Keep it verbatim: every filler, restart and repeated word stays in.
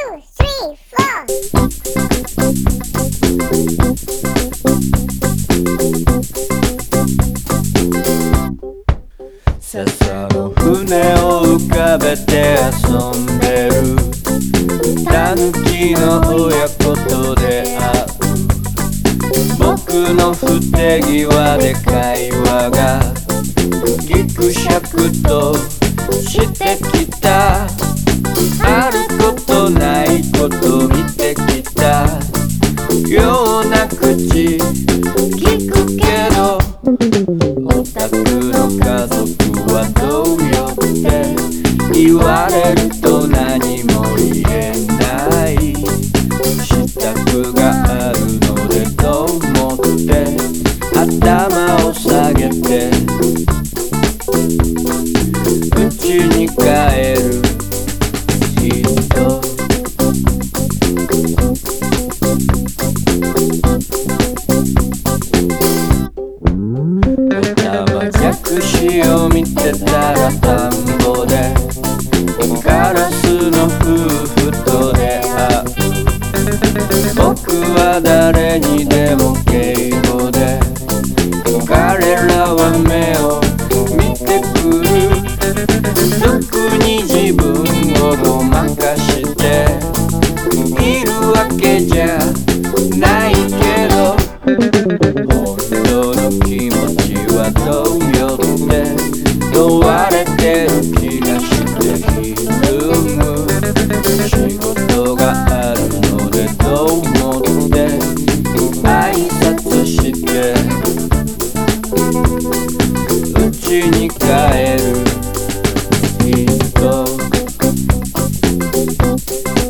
three, four. 笹の船を浮かべて遊んでるタヌキの親子と出会う僕の不手際で会話がギクシャクとしてきたあることないこと見てきたような口聞くけどお宅の家族はどうよって言われると何も言えない支度があるのでと思って頭を下げて家に帰る人隠しを見てたら田んぼでカラスの夫婦と出会う僕は誰にでも敬語で彼らは目を見てくる特に自分をごまかしているわけじゃないけど本当の気持ちはどうよって問われてる気がしてひるむ仕事があるのでと思って挨拶して家に帰る人